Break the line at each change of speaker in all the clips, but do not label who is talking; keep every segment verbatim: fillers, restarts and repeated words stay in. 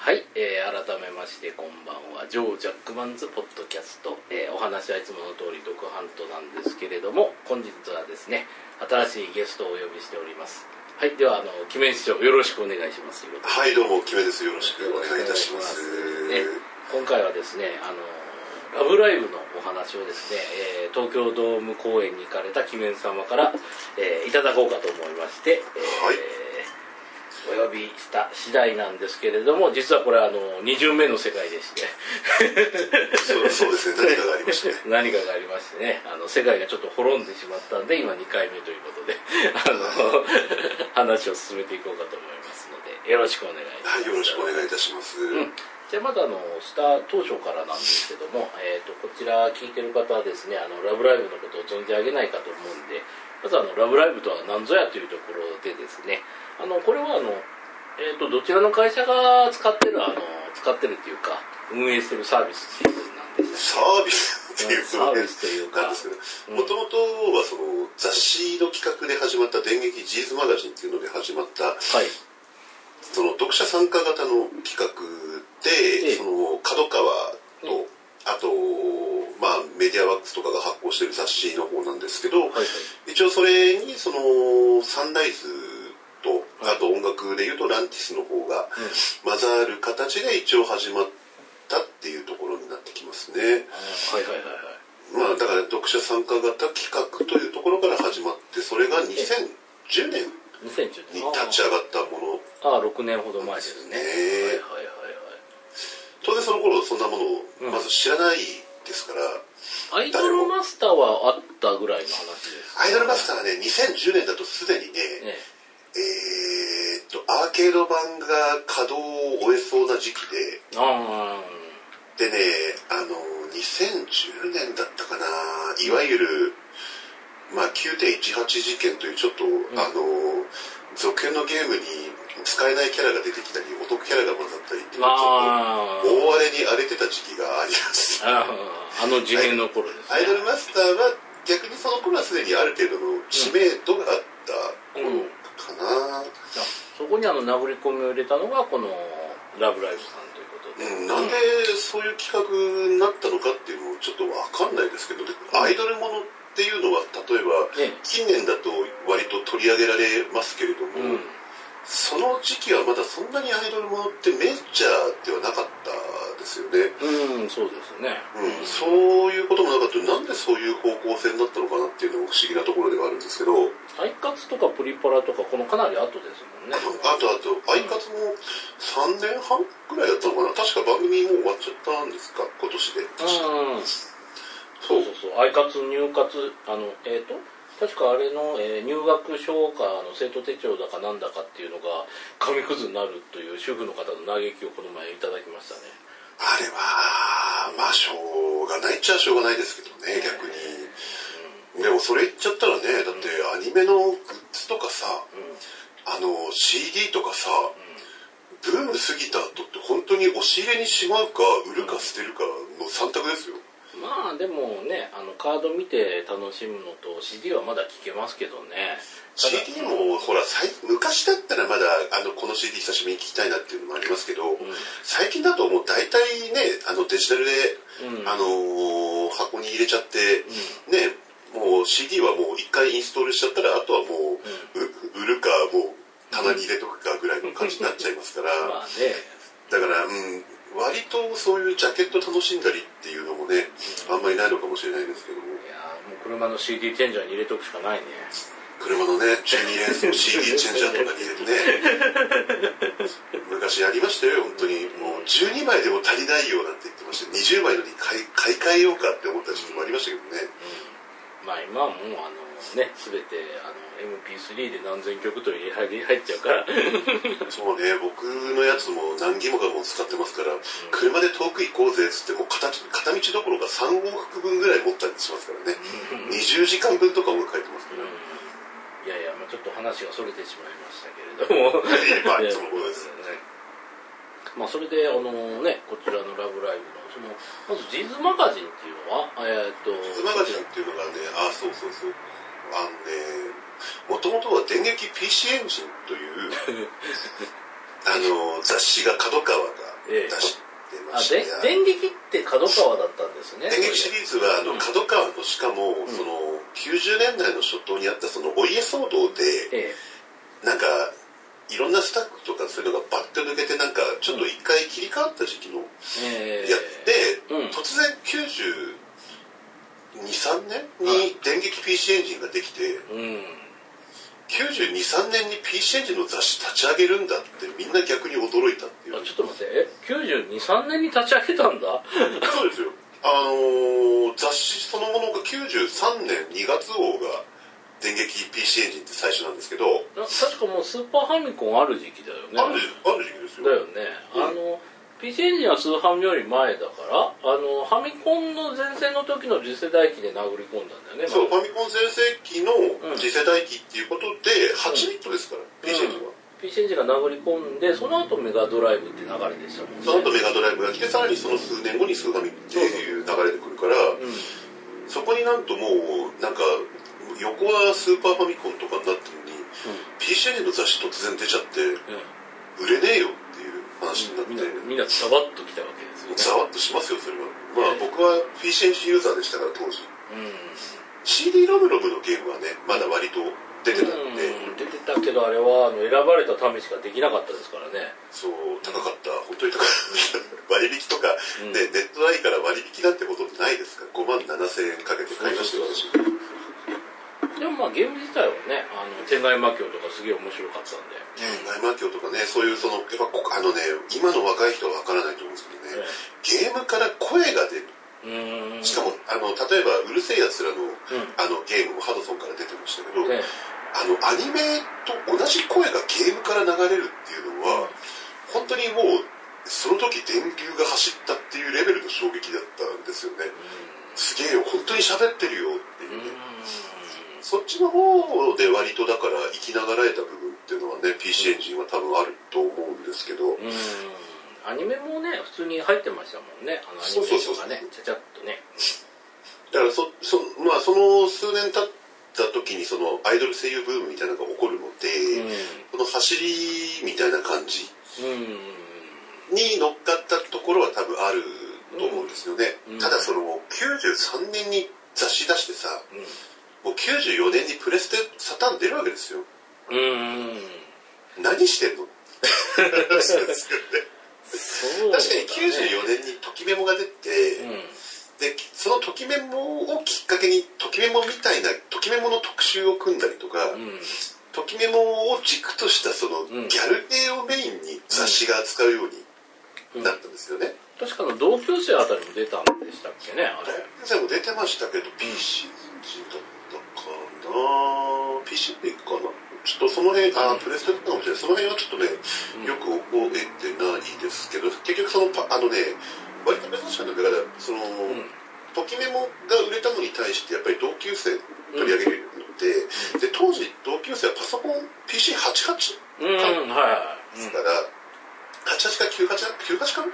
はい、えー、改めましてこんばんは。ジョー・ジャックマンズポッドキャスト、えー、お話はいつもの通り独ハントなんですけれども、本日はですね、新しいゲストをお呼びしております。はい、ではあのキメン師匠よろしくお願いします。
はい、どうもキメです。よろしくお願いいたします。
ね、今回はですね、あのラブライブのお話をですね、えー、東京ドーム公演に行かれたキメン様から、えー、いただこうかと思いまして、えー
はい、
お呼びした次第なんですけれども、実はこれはあのに巡目の世界でして
そう、そうですね、何かがありましてね
何かがありましてね、あの世界がちょっと滅んでしまったんで今にかいめということであの話を進めていこうかと思いますのでよろしくお願いします。
はい、よろしくお願いいたします。
うん、じゃあまずあのスター当初からなんですけども、えー、とこちら聞いてる方はですね、あのラブライブのことを存じ上げないかと思うんで、まずあのラブライブとは何ぞやというところでですね、あのこれはあの、えー、とどちらの会社が使ってるあの使ってるっていうか運営してるサービスっていうことなんです
サービスっていう
サービスというか
なんですけど、もともとはその雑誌の企画で始まった電撃ジーズマガジンっていうので始まった、
はい、
その読者参加型の企画で、ええ、その角川と、あと、まあ、メディアワックスとかが発行している雑誌の方なんですけど、はいはい、一応それにそのサンライズと、あと音楽でいうとランティスの方が混ざる形で一応始まったっていうところになってきますね。はいはいはいはい。まあだから読者参加型企画というところから始まって、それがにせんじゅうねんに立ち上がったもの。
ああ、ろくねんほど前ですね。はいはいはいはい。
当然その頃そんなものをまず知らないですから、
うん、アイドルマスターはあったぐらいの話ですか。
アイドルマスターはね、にせんじゅうねんだとすでにね、ねえー、っとアーケード版が稼働を終えそうな時期で、あでね、あのにせんじゅうねんだったかな、いわゆる、まあ、きゅうてんいちはち 事件というちょっと、うん、あの続編のゲームに使えないキャラが出てきたりお得キャラが混ざったりっていう、大荒れに荒れてた時期があります。
あ, あの事変の頃ですね。
アイドルマスターは逆にその頃はすでにある程度の知名度があった頃かな、うんうん、
そこにあの殴り込みを入れたのがこのラブライブさんということで、
うん、なんでそういう企画になったのかっていうのもちょっと分かんないですけど、アイドルものっていうのは例えば、ね、近年だと割と取り上げられますけれども、うん、その時期はまだそんなにアイドルものってメジャーではなかったですよね。
うん、そうですね、
うん、そういうこともなかったらなんでそういう方向性になったのかなっていうのも不思議なところではあるんですけど、
アイカツとかプリパラとかこのかなり後ですもんね。
あとあとアイカツもさんねんはんくらいだったのかな、確か番組もう終わっちゃったんですか、今年で。
うん、そうそうそう、アイカツ入活あのえっ、ー、と確かあれの、えー、入学証かの生徒手帳だかなんだかっていうのが紙くずになるという主婦の方の嘆きをこの前いただきましたね。
あれはまあしょうがないっちゃしょうがないですけどね、逆に、うん、でもそれ言っちゃったらね、だってアニメのグッズとかさ、うん、あの シーディー とかさ、うん、ブーム過ぎた後って本当に押し入れにしまうか売るか捨てるかのさん択ですよ。
まあでもね、あのカード見て楽しむのと シーディー はまだ聴けますけどね。
シーディー もほら昔だったらまだあのこの シーディー 久しぶりに聴きたいなっていうのもありますけど、うん、最近だともう大体ね、あのデジタルで、うん、あのー、箱に入れちゃって、うん、ね、もう シーディー はもう一回インストールしちゃったらあとはもう、うん、売るかもう棚に入れとくかぐらいの感じになっちゃいますから、まあね、だからうん割とそういうジャケット楽しんだりっていうのもね、あんまりないのかもしれないですけども。
いやもう車の シーディー チェンジャーに入れとくしかないね。
車のね、じゅうに連の シーディー チェンジャーとかに入れてね。昔ありましたよ、本当に。もうじゅうにまいでも足りないよなんて言ってました。にじゅうまいのに買い、買い替えようかって思った時期もありましたけどね。
うん、まあ今はもうあのね、すべてあの エムピースリー で何千曲と入れ入っちゃうから
そうね、僕のやつも何ギモかも使ってますから、うん、車で遠く行こうぜっつっても 片, 片道どころかさん往復分ぐらい持ったりしますからね、うん、にじゅうじかんぶんとかも書いてますから、うん、
いやいや、まあ、ちょっと話がそれてしまいましたけれども
まあそのことですね。
まあそれであのね、こちらのラブライブのそのまずジーズマガジンっていうのはえー、っと
ジーズマガジンっていうのがね、あそうそうそう、あのね、もともとは電撃 ピーシー エンジンというあの雑誌が角川が出してましたね。
あ、で電撃って角川だったんですね。
電撃シリーズはあの角川のしかも、うん、そのきゅうじゅうねんだいの初頭にあったそのお家騒動で、ええ、なんかいろんなスタッフとかそういうのがバッと抜けてなんかちょっと一回切り替わった時期のやって、うん、突然きゅうじゅうに、さんねんに電撃 ピーシー エンジンができて、うん、きゅうじゅうに、さんねんに ピーシー エンジンの雑誌立ち上げるんだってみんな逆に驚いたっていう。
あ、ちょっと待って、えきゅうじゅうに、さんねんに立ち上げたんだ
そうですよ。あのー、雑誌そのものがきゅうじゅうさんねんにがつ号が電撃 ピーシー エンジンって最初なんですけど、
確かもうスーパーファミコンある時期だよね。
ある、ある時期ですよ。
だよね。うん、あの ピーシー エンジンはスーファミより前だからあのファミコンの全盛の時の次世代機で殴り込んだんだよね。
そう、ファミコン全盛期の次世代機っていうことではちビットですから、うん、ピーシー エンジンは、うん、
ピーシー エンジンが殴り込んでその後メガドライブって流れでしたもんね。
その後メガドライブが来てさらにその数年後にスーファミっていう流れで来るから、うん、そこになんともうなんか横はスーパーファミコンとかになってるのに、うん、ピーシー エンジンの雑誌突然出ちゃって、うん、売れねえよっていう話になって、
うん、みんなざわっときたわけですよね。
ざわっとしますよそれは。まあ、えー、僕は ピーシー エンジンユーザーでしたから当時、うん、シーディー ロムロムのゲームはねまだ割と出てたんで、
うん、出てたけどあれはあの選ばれたためしかできなかったですからね。
そう高かった本当に高かった割引とか、うん、でネットないから割引なんてことないですからごまんななせんえんかけて買いましたよ私。
でもまあゲーム自体はねあの天外魔境とかすげえ面白かったんで、
天外魔境とかねそういうそのやっぱあのね今の若い人はわからないと思うんですけどね、ゲームから声が出る。うんしかもあの例えばうるせえやつらの、うん、あのゲームもハドソンから出てましたけど、ね、あのアニメと同じ声がゲームから流れるっていうのは、うん、本当にもうその時電流が走ったっていうレベルの衝撃だったんですよね、うん、すげえよ本当に喋ってるよっていうね、うん、そっちの方で割とだから生きながらえた部分っていうのはね ピーシー エンジンは多分あると思うんですけど、うん
アニメもね普通に入ってましたもんね。あのアニメーションがねちゃちゃっとね。
だからそそまあその数年経った時にそのアイドル声優ブームみたいなのが起こるので、うん、その走りみたいな感じに乗っかったところは多分あると思うんですよね。うん、ただそのきゅうじゅうさんねんに雑誌出してさ、うん、もうきゅうじゅうよねんにプレステサターン出るわけですよ。うん、何してんの？確かにきゅうじゅうよねんにときメモが出て、うん、でそのときメモをきっかけにときメモみたいなときメモの特集を組んだりとか、うん、ときメモを軸としたそのギャル系をメインに雑誌が扱うようになったんですよね、
うんうん、確かの同級生あたりも出たんでしたっけねあれ。
同級生も出てましたけど ピーシー エンジンだったかな ピーシー エンジンかなちょっとその辺、あ、プレステだったかもしれない。その辺はちょっとね、うん、よく覚えてないですけど、結局その、あのね、割と珍しいんだけど、その、うん、ときメモが売れたのに対して、やっぱり同級生取り上げるようになって、うん、で、当時同級生はパソコン ピーシーはちじゅうはち か、うん、はい。ですから、はちじゅうはちかきゅうじゅうはちか、きゅうじゅうはちかな、うん、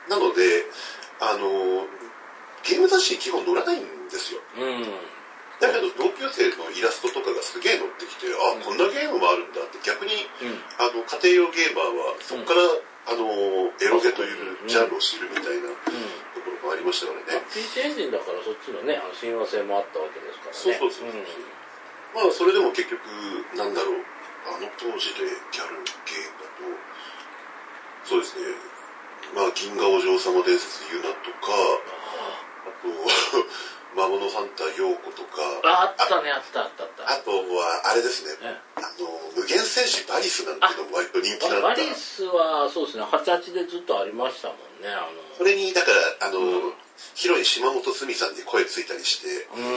なので、あの、ゲーム雑誌に基本載らないんですよ。うんだけど同級生のイラストとかがすげえ載ってきて、あ、こんなゲームもあるんだって逆に、うん、あの家庭用ゲーマーはそこから、うん、あのエロゲというジャンルを知るみたいなところもありましたからね。
ピーシー エンジンだからそっちのねあの親和性もあったわけですからね。
そうそうそうそう、うん、まあそれでも結局なんだろうあの当時でギャルゲーだとそうですねまあ銀河お嬢様伝説ユナとかあと魔物ハンターヨーコとか
ああったねあったあったあった
あとはあれですね、ねあの無限戦士バリスなんていうのも割と人気だった。
バリスはそうですねはちじゅうはちでずっとありましたもんね。あの
それにだからあの、うん、ヒロイン島本すみさんに声ついたりして、うん、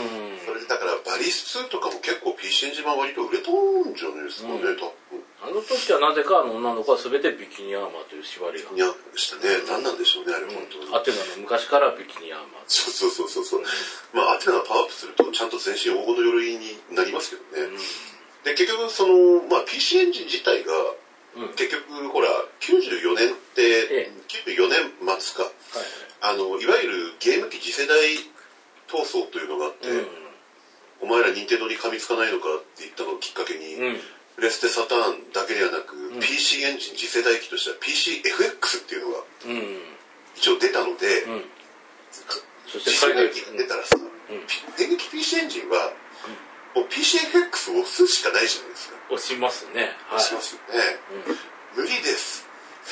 それでだからバリスツーとかも結構 ピーシー エンジン版割と売れたんじゃないですかね、うん、多分
あの時はなぜかあの女の子は全てビキニアーマーという縛りが
いやしたね、うん、何なんでしょうねあれ本当に、
うん、アテナの昔からビキニアーマー
そうそうそうそう、うん、まあアテナがパワーアップするとちゃんと全身黄金の鎧になりますけどね、うん、で結局その、まあ、ピーシー エンジン自体が、うん、結局ほらきゅうじゅうよねんって、ええ、きゅうじゅうよねん末か、はいはい、あのいわゆるゲーム機次世代闘争というのがあって、うん、お前ら任天堂に噛みつかないのかって言ったのをきっかけに、うんプレステサターンだけではなく、うん、ピーシー エンジン次世代機としては ピーシーエフエックス っていうのが一応出たので、うん、そして次世代機が出たらさ、うん、電撃 ピーシー エンジンは、うん、もう ピーシーエフエックス を押すしかないじゃないですか。
押しますね。
はい、押しますよね。うん、無理です。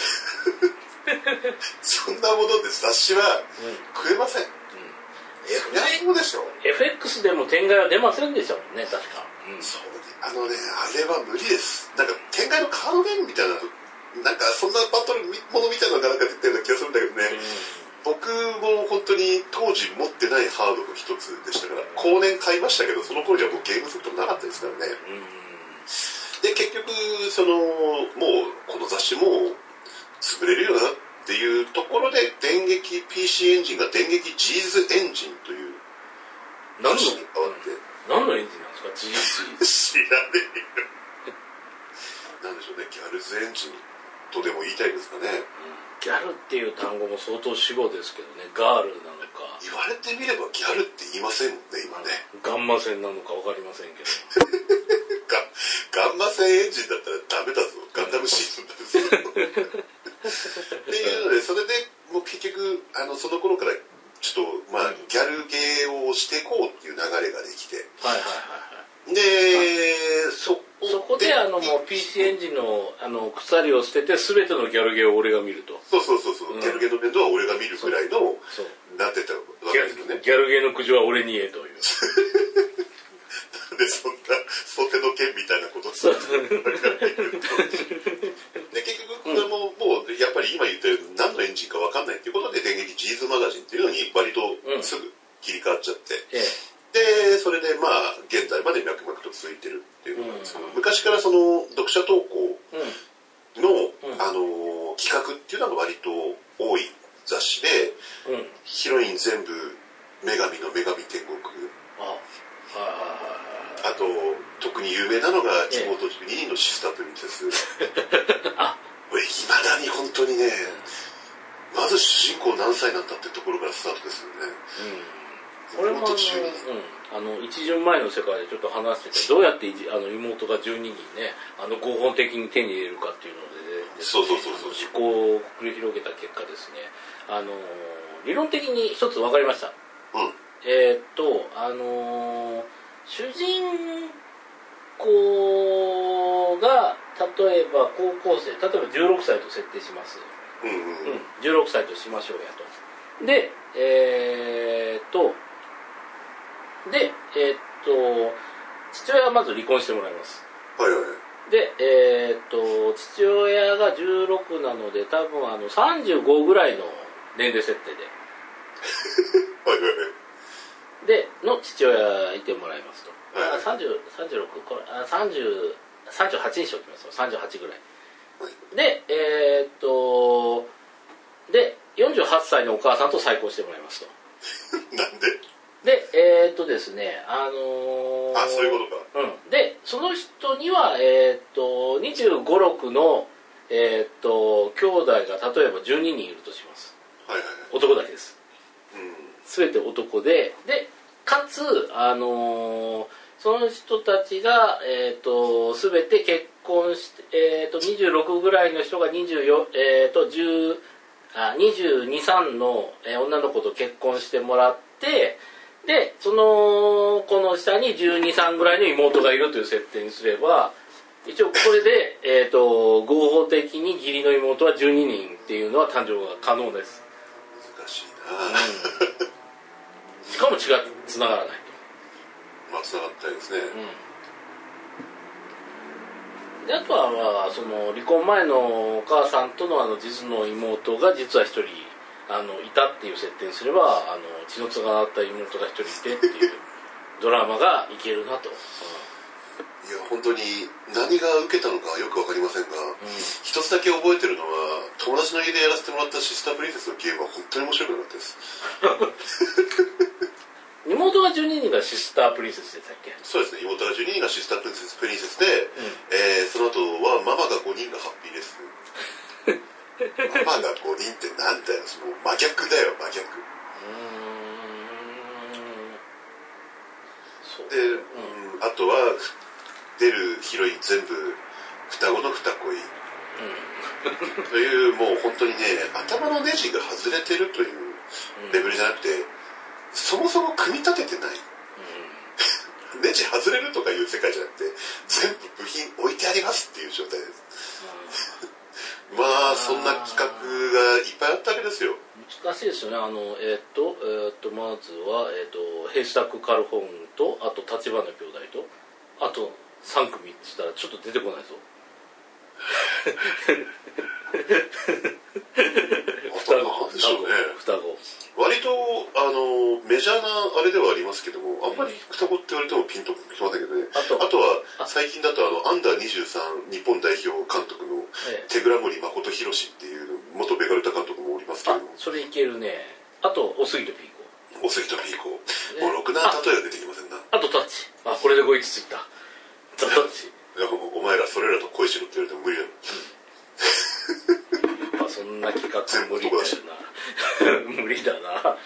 そんなもので雑誌は食えません。うん
そりゃそうでしょ。エフエックス でも天外は出ませんでしたもんね、確か。
うん、そうあのね、あれは無理です。なんか天外のカードゲームみたいな、なんかそんなバトルものみたいなのがなんか出てるような気がするんだけどね。うん、僕も本当に当時持ってないハードの一つでしたから、後年買いましたけど、その頃じゃもうゲームセットもなかったですからね。うん、で、結局、その、もうこの雑誌も潰れるよなっていうところで、電撃 ピーシー エンジンが電撃 ジーズ エンジンという雑誌に変わって。
何のエンジンなんですか ジーズ
知らねえよ。なんでしょうね、ギャルズエンジンとでも言いたいですかね。うん、
ギャルっていう単語も相当死語ですけどね、ガールなのか。
言われてみればギャルって言いませんもんね、今ね。
ガンマ線なのか分かりませんけど。
ガンマ線エンジンだったらダメだぞ、ガンダムシーズンだぞ。っていうので、それでもう結局、あの、その頃からちょっと、まあ、ギャルゲーをしていこうっていう流れができて。
はいはいはいはい。
で、
そ、そこで、あの、もう ピーシー エンジンの、あの、鎖を捨てて、すべてのギャルゲーを俺が見ると。
そうそうそうそう、うん、ギャルゲーの面倒は俺が見るくらいの、なってたわけですよね。
ギャルゲーの苦情は俺に言えという。
なんでそんな、袖の剣みたいなことするので、結局、これももう、やっぱり今言ったように何のエンジンか分かんないっていうことで、電撃ジーズマガジンっていうのに割とすぐ切り替わっちゃって、うん、で、それでまあ、現在まで脈々と続いてるっていうのなんですけど、うん、昔からその、読者投稿の、うん、あの、企画っていうのが割と多い雑誌で、うん、ヒロイン全部、女神の女神天国。ああと、特に有名なのが、妹じゅうににんのシスタープリンセス。あこれ、未だに本当にね、まず主人公何歳なんだってところからスタートですよね。
うん、俺もあの、うん、あの一巡前の世界でちょっと話してて、どうやってあの妹がじゅうににんね、あの合法的に手に入れるかっていうので、ね、
そうそうそうそう。
思考を繰り広げた結果ですね、あの理論的に一つ分かりました。うん、えー、っと、あのー、主人公が例えば高校生、例えばじゅうろくさいと設定します。うんうんうん、じゅうろくさいとしましょうやと。で、えー、っと、で、えー、っと、父親はまず離婚してもらいます。
はいはい。
で、えー、っと、父親がじゅうろくなので、多分あのさんじゅうごぐらいの年齢設定で。
はいはい。
で、の父親いてもらいますと。はい、さんじゅう、さんじゅうろく、これ、あ、さんじゅう、さんじゅうはちにしておきますよ。さんじゅうはちぐらい。はい、で、えー、っと、で、よんじゅうはっさいのお母さんと再婚してもらいますと。
なんで
で、えー、っとですね、あのー、
あ、そういうことか。
うん。で、その人には、えー、っと、にじゅうご、ろくの、えー、っと、兄弟が例えばじゅうににんいるとします。はいはいはい。男だけです。すべて男で、で、かつ、あのー、その人たちが、えっ、ー、と、すべて結婚して、えっ、ー、と、にじゅうろくぐらいの人がにじゅうよん、えっ、ー、と、じゅう、あ、にじゅうに、さんの、えー、女の子と結婚してもらって、で、その子の下にじゅうに、さんぐらいの妹がいるという設定にすれば、一応これで、えっ、と、合法的に義理の妹はじゅうににんっていうのは誕生が可能です。
難しいな、うん
しかも血がつながらないと。
まあつながったいですね。
うん、であとはまあその離婚前のお母さんとのあの実の妹が実は一人あのいたっていう設定にすればあの血のつながった妹が一人いてっていうドラマがいけるなと。うん、
いや本当に何が受けたのかよくわかりませんが、うん、一つだけ覚えてるのは友達の家でやらせてもらったシスタープリンセスのゲームは本当に面白くなかったです。
妹がじゅうににんがシスタープリンセスでしたっけ？
そうですね、妹がじゅうににんがシスタープリンセス、プリンセスで、うん、えー、その後はママがごにんがハッピーです。ママがごにんってなんだよ、その真逆だよ、真逆。うーんで、うん、あとは出るヒロイン全部双子の双恋、うん、というもう本当にね頭のネジが外れてるというレベルじゃなくて、そもそも組み立ててない、うん、ネジ外れるとかいう世界じゃなくて全部部品置いてありますっていう状態です、うん、まあそんな企画がいっぱいあったわけですよ。
難しいですよね。あのえー、っとえー、っとまずはえー、っとヘイスタックカルホンとあと立花兄弟とあとさん組って言ったらちょっと出てこないぞ。双子
でしょうね。
双子。
割とあのメジャーなあれではありますけども、あんまり双子って言われてもピンときませんけどね。あと、あとは最近だとあのアンダーにじゅうさん日本代表監督の手倉森誠博っていう元ベガルタ監督もおりますけども。
あ、それいけるね。あとおすぎとピー
コ。おすぎとピーコ。ね、もうろくな例えが出てきませんな。
あとタッチ。あ、これでご一致ついた。タッチ。
いやお前らそれらと恋しろって言われても無理だよ。
まあそんな企画無理だよな。無理だな。
まあ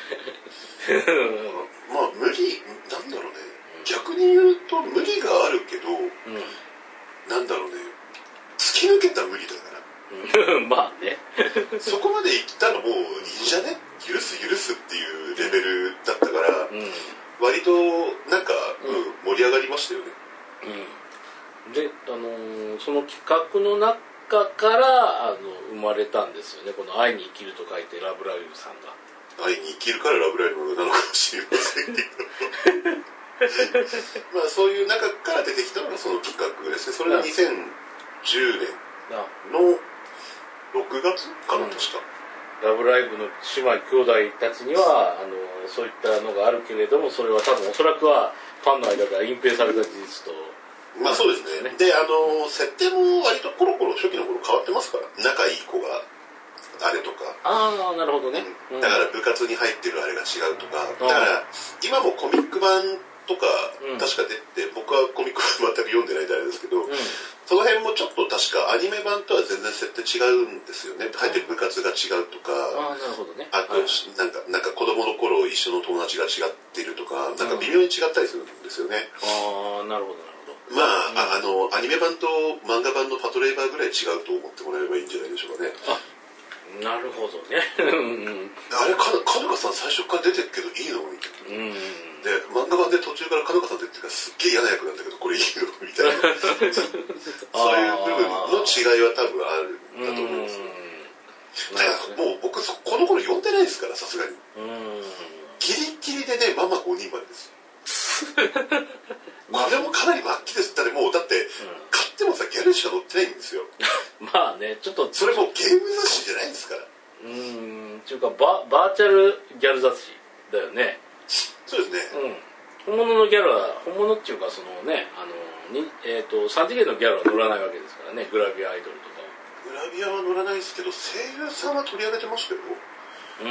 無理なんだろうね。逆に言うと無理があるけど、うん、なんだろうね。突き抜けた無理だから。
まあね。
そこまで行ったのもういいんじゃね？許す許すっていうレベルだったから、うん、割となんか、うん、盛り上がりましたよね。
うん、で、あのー、その企画の中からあの生まれたんですよね。この愛に生きると書いてラブライブさんが。
愛に生きるからラブライブなのかもしれませんけど。まあそういう中から出てきたのがその企画ですね。それがにせんじゅうねんのろくがつかな、確か。
ラブライブの姉妹兄弟たちにはあのそういったのがあるけれども、それは多分おそらくはファンの間では隠蔽された事実と。
まあそうですね。で、あの設定も割とコロコロ初期の頃変わってますから、仲いい子があれとか。
ああ、なるほどね、
うん。だから部活に入ってるあれが違うとか。だから今もコミック版とか確か出て、うん、僕はコミック版全く読んでないんであれですけど、うん、その辺もちょっと確かアニメ版とは全然設定違うんですよね。入ってる部活が違うとか、
ああ、なるほどね。
あと、はい、なんか、なんか子供の頃一緒の友達が違っているとか、なんか微妙に違ったりするんですよね。
うん、ああ、なるほどなるほど。
まあ、うん、あ, あのアニメ版と漫画版のパトレーバーぐらい違うと思ってもらえればいいんじゃないでしょうかね。
あ、なるほどね。
あれかかのかさん最初から出てるけどいいのみたいな。うん、で漫画版で途中からかのかさん出てるからすっげえ嫌な役なんだけどこれいいのみたいな。そういう部分の違いは多分あるんだと思うんですよ。だからもう僕この頃読んでないですからさすがに。ギリギリでねママごにんまでですよ。これもかなり末期ですってもうだって、うん、買ってもさギャルしか載ってないんですよ。
まあねちょっと
それもゲーム雑誌じゃないんですから。
うーんっていうかババーチャルギャル雑誌だよね。
そうですね。
うん。本物のギャルは本物っていうかそのねあのにえっ、ー、とさん次元のギャルは乗らないわけですからね。グラビアアイドルとか。
グラビアは乗らないですけど声優さんは取り上げてましたよ。うん。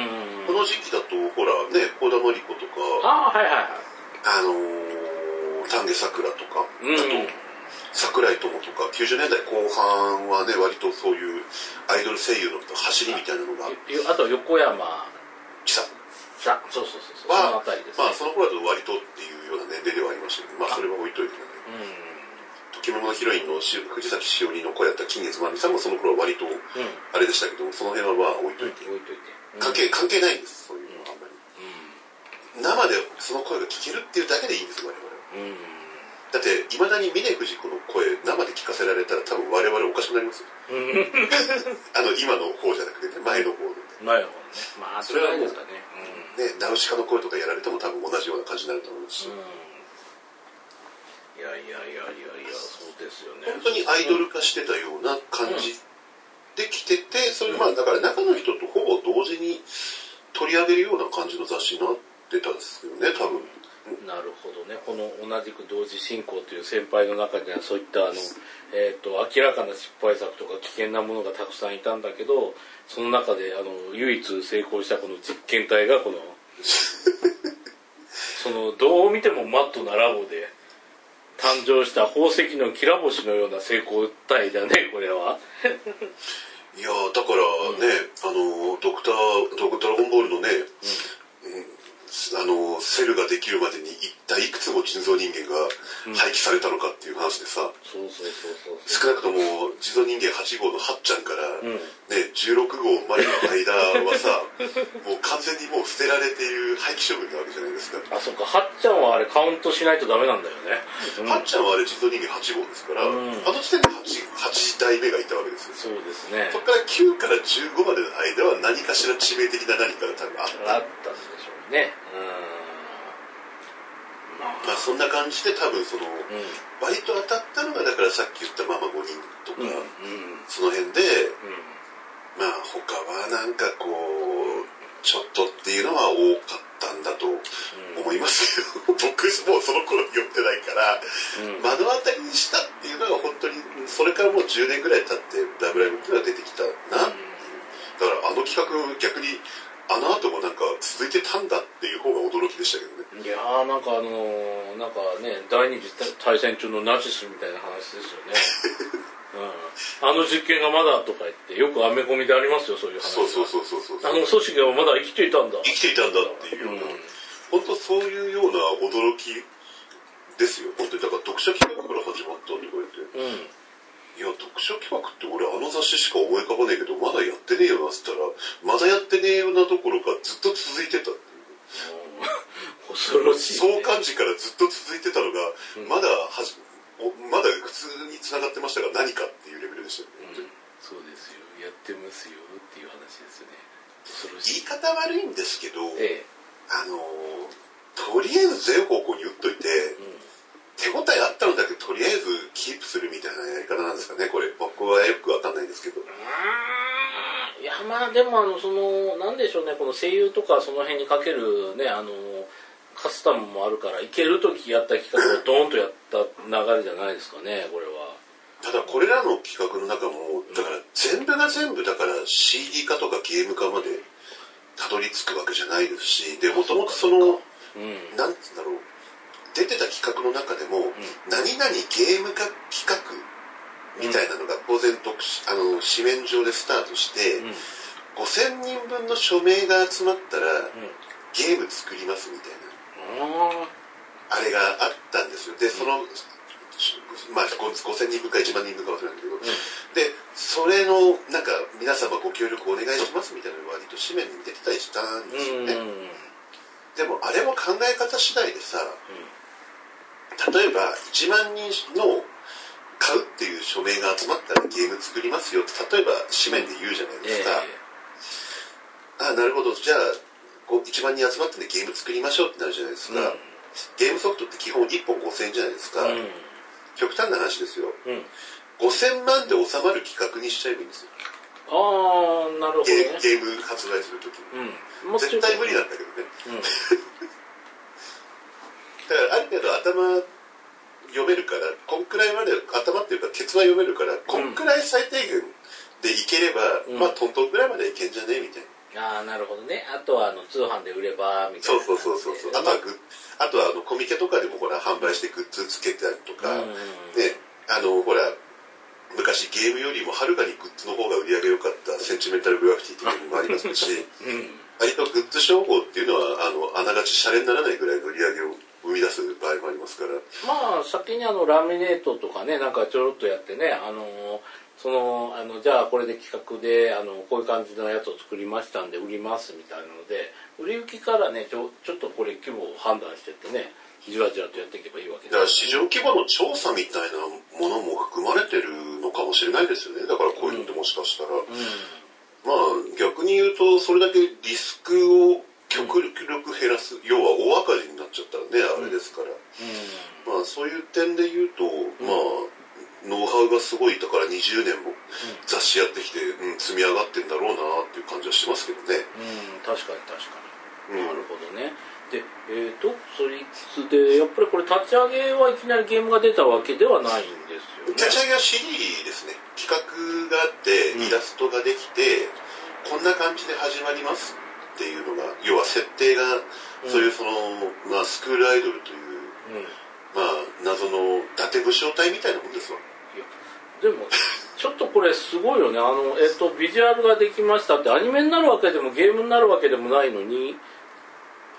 この時期だとほらね倖田來未子とか。
ああはいはいはい。
あのー、丹下桜とか、うん、あと桜井智とかきゅうじゅうねんだいこう半はね割とそういうアイドル声優の走りみたいなのが
あと横山
久
さそうそうそうそう
は、そのあたりですね。まあその頃だと割とっていうような年齢ではありましたけど、まあそれは置いといてね。ときめものヒロインの藤崎しおりの子やった金月まみさんもその頃は割とあれでしたけど、うん、その辺はまあ置いといて、うん、置いといて、うん、関係関係ないんですそういうのはあんまり。生でその声が聞けるっていうだけでいいんです我々は、うん、だっていまだに峰不二子の声生で聞かせられたら多分我々おかしくなりますよ、うん、あの今の方じゃなくてね前の方で
前の方ねまあそれはですかね、
うん、ねナウシカの声とかやられても多分同じような感じになると思いますし、うん、
いやいやいやいやいやそうですよね
本当にアイドル化してたような感じできててそれまあだから中の人とほぼ同時に取り上げるような感じの雑誌になってたんですよね多分、
うん、なるほどねこの同じく同時進行という先輩の中にはそういったあの、えー、と明らかな失敗作とか危険なものがたくさんいたんだけどその中であの唯一成功したこの実験体がこのそのどう見てもマットなラボで誕生した宝石のきら星のような成功体だねこれはい
やだからね、うん、あのドクタードクタードラゴンボールのね、うんうん、 あのセルができるまでに一体いくつも人造人間が廃棄されたのかっていう話でさ、
そうそうそうそう、
少なくとも人造人間はち号のはっちゃんから、
うん
ね、じゅうろく号までの間はさもう完全にもう捨てられている廃棄処分なわけじゃないですか。
あ、そっか、はっちゃんはあれカウントしないとダメなんだよね、うん、
はっちゃんはあれ人造人間はち号ですから、うん、あの時点で 8, 8代目がいたわけですよ。
そうですね。
そこからきゅうからじゅうごまでの間は何かしら致命的な何かが多分あった
あったんでしょうね。
うん、まあそんな感じで多分その、うん、割と当たったのがだからさっき言ったママごにんとか、うんうん、その辺で、うん、まあ他はなんかこうちょっとっていうのは多かったんだと思いますけど、うん、僕もうその頃に読んでないから、うん、目の当たりにしたっていうのが本当にそれからもうじゅうねんぐらい経ってラブライブっていうのが出てきたな、うん、だからあの企画逆にあの後もなんか続いてたんだっていう方が驚きでしたけどね。
いやーなんかあのー、なんかね第二次大戦中のナチスみたいな話ですよね、うん、あの実験がまだとか言ってよくアメコミでありますよ、そういう話。
そうそうそうそうそう、
あの組織がまだ生きていたんだ
生きていたんだっていうような、うん、本当そういうような驚きですよ本当に。だから読者企画から始まったって言われて、うん、いや読書企画って俺あの雑誌しか思い浮かばねえけどまだやってねえよなっつったらまだやってねえよなどころかずっと続いてたっていう
恐ろしい、ね、
創刊時からずっと続いてたのが、うん、まだはじまだ普通に繋がってましたが何かっていうレベルでしたね、うん、
そうですよ、やってますよっていう話ですよね。
恐ろしい。言い方悪いんですけど、
ええ、
あのとりあえず全方向に打っといて、うん手応えあったのだけとりあえずキープするみたいなやり方なんですかね、これ。僕はよくわかんないんですけど。う
ーん、いやまあでもあのそのなんでしょうね、この声優とかその辺にかけるねあのカスタムもあるからいけるときやった企画をドーンとやった流れじゃないですかね、これは。
ただこれらの企画の中もだから全部が全部だから シーディー 化とかゲーム化までたどり着くわけじゃないですし、でもともとその、うん、なんつうんだろう。出てた企画の中でも、うん、何々ゲーム化企画みたいなのが当然と、うん、あの紙面上でスタートして、うん、ごせんにんぶんの署名が集まったら、うん、ゲーム作りますみたいな、うん、あれがあったんですよ。でその、まあ、ごせんにんぶんかいちまんにんぶんか忘れたんだけど、うん、でそれのなんか皆様ご協力お願いしますみたいなのが割と紙面に出てたりしたんですよね、うん、でもあれも考え方次第でさ、うん例えばいちまんにんの買うっていう署名が集まったらゲーム作りますよって例えば紙面で言うじゃないですか、えー、あなるほどじゃあこういちまんにん集まって、ね、ゲーム作りましょうってなるじゃないですか、うん、ゲームソフトって基本いっぽんごせんえんじゃないですか、うん、極端な話ですよ、うん、ごせんまんで収まる企画にしちゃえばいいんですよ。
ああなるほど、ね、
ゲ, ゲーム発売するときに、うん、絶対無理なんだけどね、うんだからある程度頭読めるからこんくらいまで頭っていうかケツは読めるからこんくらい最低限でいければ、うん、まあトントンくらいまでいけんじゃねえみたい
な。ああなるほどね。あとはあの通販で売ればみたいな。
そうそうそうそう。あとはグあとはあのコミケとかでもほら販売してグッズつけたりとか、うん、ねあのほら昔ゲームよりもはるかにグッズの方が売り上げ良かったセンチメンタルグラフィティっていうのもありますし、うん、割とグッズ商法っていうのはあのあながちシャレにならないぐらいの売り上げを生み出す場合もありますから。
まあ先にあのラミネートとかねなんかちょろっとやってねあのそのあのじゃあこれで企画であのこういう感じのやつを作りましたんで売りますみたいなので売り行きからねちょちょっとこれ規模を判断してってねじわじわとやっていけばいいわけです、ね、
だから市場規模の調査みたいなものも含まれてるのかもしれないですよね。だからこういうのってもしかしたら、うんうん、まあ逆に言うとそれだけリスクを極力減らす、うん、要は大赤字になっちゃったらね、うん、あれですから、うん、まあそういう点で言うと、うん、まあノウハウがすごいだからにじゅうねんも雑誌やってきて、うん、積み上がってんだろうなっていう感じはしますけどね。
うん、確かに確かに、うん、なるほどね。で、えーと、そいつでやっぱりこれ立ち上げはいきなりゲームが出たわけではないんですよね。
立ち上げは シーディー ですね。企画があってイラストができて、うん、こんな感じで始まりますっていうのが要は設定が、うん、そういうその、まあ、スクールアイドルという、うん、まあ謎の伊達武将隊みたいなもんですわ。
いやでもちょっとこれすごいよね。あの、えっと、ビジュアルができましたってアニメになるわけでもゲームになるわけでもないのに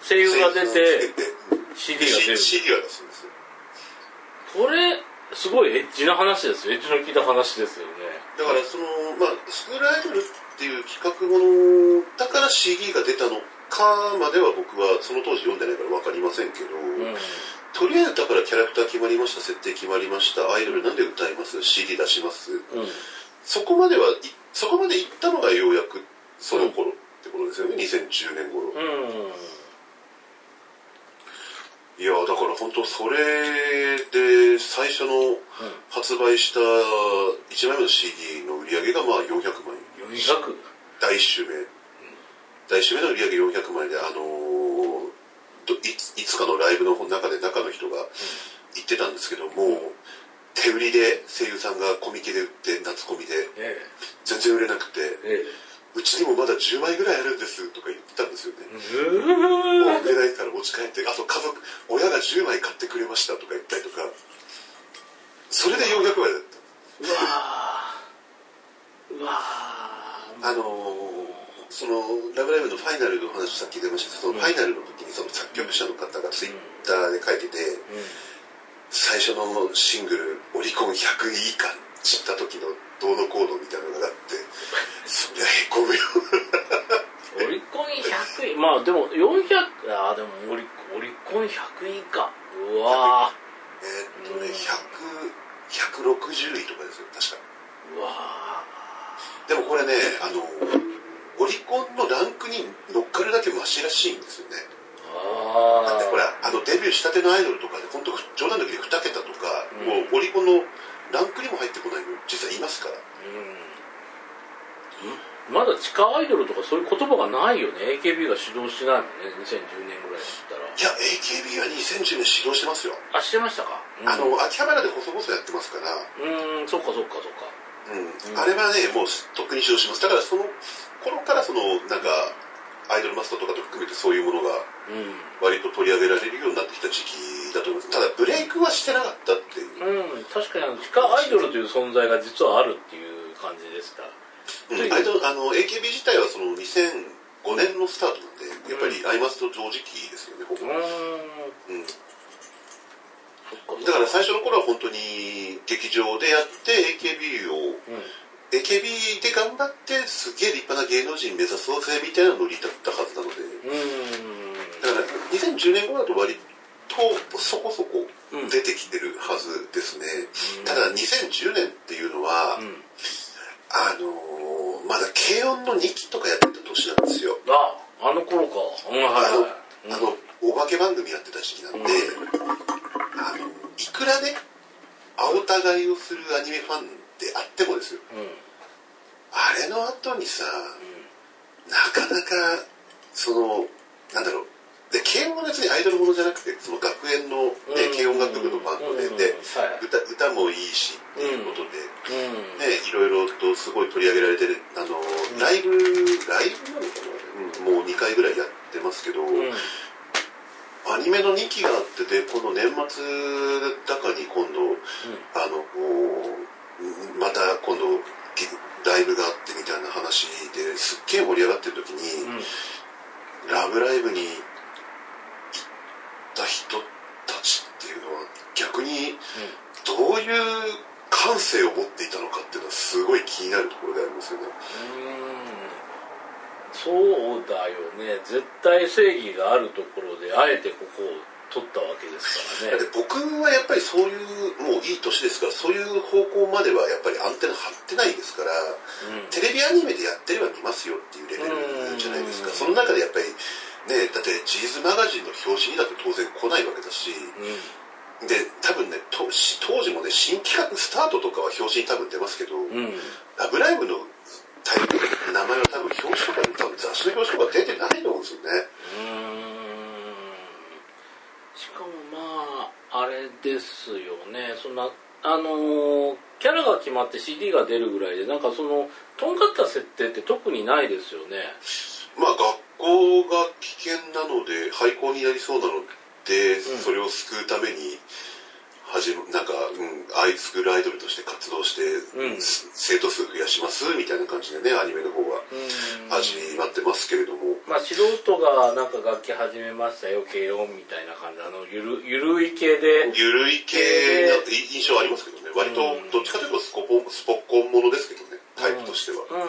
声優が出て シーディー が出る。
シーディー が出すんですよ。
これすごいエッジな話ですよ。エッジの効いた話ですよね。
だからそのまあスクールアイドルっていう企画ものだから シーディー が出たのかまでは僕はその当時読んでないから分かりませんけど、うん、とりあえずだからキャラクター決まりました、設定決まりました、アイドルなんで歌います、 シーディー 出します、うん、そこまではそこまで行ったのがようやくその頃ってことですよね、にせんじゅうねん頃、うん、いやだから本当それで最初の発売したいちまいめの シーディー の売り上げがまあよんひゃくまんえん、
よんひゃく
第一週目、第一週目の売り上げよんひゃくまんえんで、あのー、い, ついつかのライブの中で中の人が言ってたんですけども、うん、手売りで声優さんがコミケで売って夏コミで、ええ、全然売れなくて、ええ、うちにもまだじゅうまいぐらいあるんですとか言ってたんですよね。もう売れないから持ち帰って、あと家族親がじゅうまい買ってくれましたとか言ったりとか、それでよんひゃくまいだった。うわーうわーあのーそのラブライブのファイナルの話さっき出ましたけど、そのファイナルの時にその作曲者の方がツイッターで書いてて、うん、最初のシングルオリコンひゃくい以下知った時のどうのこうのみたいなのがあって、そりゃへこむよ
オリコンひゃくい、まあでもよんひゃく、ああでもオリオリコンひゃくい以下、うわ
ーえー、っとねひゃく、ひゃくろくじゅういとかですよ確か。うわーでもこれねあのオリコンのランクに乗っかるだけマシらしいんですよね。あだってこれあのデビューしたてのアイドルとかで本当冗談抜きでにけたとか、うん、もうオリコンのランクにも入ってこないの実際いますから、
うん、まだ地下アイドルとかそういう言葉がないよね。 エーケービー が始動してないもんねにせんじゅうねんぐらいだったら。
いや エーケービー はにせんじゅうねん始動してますよ。
あしてましたか、
うん、あの秋葉原で細々やってますから。
うんそっかそっかそっか、
うんうん、あれはねもうとっくに始動します。だからその頃からそのなんかアイドルマスターとかと含めてそういうものが割と取り上げられるようになってきた時期だと思います。ただブレイクはしてなかったっていう。
うん、確かにあの地下アイドルという存在が実はあるっていう感じですか。
うん、アイドルあの エーケービー 自体はそのにせんごねんのスタートなんで、やっぱりアイマスと同時期ですよねほぼ。うん、うんだから最初の頃は本当に劇場でやって エーケービー を、うん、エーケービー で頑張ってすげえ立派な芸能人目指そうぜみたいなノリだったはずなので、うんだからにせんじゅうねんごだと割とそこそこ出てきてるはずですね、うん、ただにせんじゅうねんっていうのは、うん、あのー、まだ軽音のにきとかやってた年なんですよ。
あ、あの頃か、うん、はいはい、
あの、うん、お化け番組やってた時期なんで、うん、あのいくらね青たがいをするアニメファンであってもですよ、うん、あれの後にさ、うん、なかなかそのなんだろうで軽音は別にアイドルものじゃなくてその学園の、ねうん、軽音楽部のバンドで、うん、で、はい、歌, 歌もいいしっていうことで、うんね、いろいろとすごい取り上げられてるあの、うん、ライブライブなのかな、うん、もうにかいぐらいやってますけど、うんアニメのにきがあってでこの年末だかに今度、うん、あのまた今度ライブがあってみたいな話ですっげえ盛り上がってる時に、うん、ラブライブに行った人たちっていうのは逆にどういう感性を持っていたのかっていうのはすごい気になるところでありますよね。うん
そうだよね。絶対正義があるところであえてここを取ったわけですからね。
で僕はやっぱりそういうもういい年ですからそういう方向まではやっぱりアンテナ張ってないですから、うん、テレビアニメでやってれば見ますよっていうレベルじゃないですか。その中でやっぱりねだってジーズマガジンの表紙にだって当然来ないわけだし、うん、で多分ね当時もね新企画スタートとかは表紙に多分出ますけど、うん、ラブライブのタイプの名前は多分表紙とかに多分雑誌の表紙とか出てないと思うんですよね。うーん
しかもまああれですよね。そんなあのー、キャラが決まって シーディー が出るぐらいでなんかそのとんがった設定って特にないですよね。
まあ学校が危険なので廃校になりそうなので、うん、それを救うためにはじなんか、うん、アイスクールアイドルとして活動して、うん、生徒数増やしますみたいな感じでねアニメの方は始始まってますけれども、
まあ素人がなんか楽器始めましたよ軽音みたいな感じ、あのゆるゆるい系で
ゆるい系な印象ありますけどね、割とどっちかというとスコポンスポッコンものですけどね、タイプとしては。
うん、うん、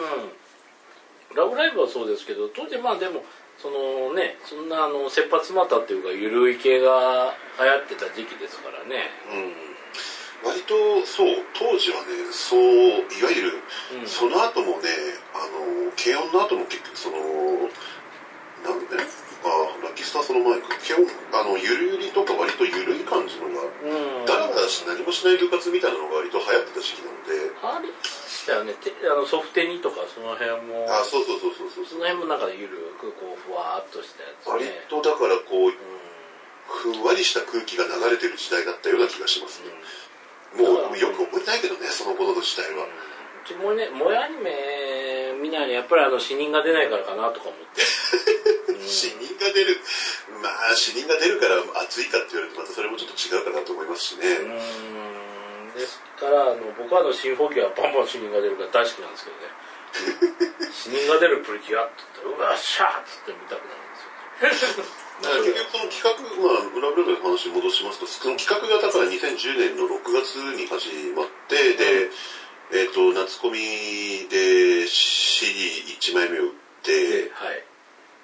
ラブライブはそうですけど、当時まあでもそのね、そんなあの切羽詰まったっていうかゆるい系が流行ってた時期ですからね。
うん、割とそう当時はね、そういわゆる、うん、その後もね、あの軽音の後も結局そのなんでね、あラッキースターその前か、軽音あのゆるゆりとか割とゆるい感じのが、うん、だらだらし何もしない部活みたいなのが割と流行ってた時期なので。
あれだよね、あのソフテニとかその辺も、
あそうそうそうそうそう、
その辺もなんかゆるくこうふわーっとしたやつ
ね、割とだからこう、うん、ふんわりした空気が流れてる時代だったような気がしますね、うん、もうよく覚えてないけどね、その頃の時代は。
うちもね、萌えアニメ見ないにやっぱりあの死人が出ないからかなとか思って
うん、死人が出る、まあ死人が出るから熱いかって言われるとまたそれもちょっと違うかなと思いますしね。
うんですからあの僕はあのシンフォギアはバンバン死人が出るから大好きなんですけどね死人が出るプリキュアって言ったらうわっしゃーっつって見たくなるんですよ
結局その企画、まあ裏ブログの話に戻しますと、その企画がだからにせんじゅうねんのろくがつに始まって、うん、で、えっ、ー、と夏コミで シーディーいち 枚目を売って、
はい、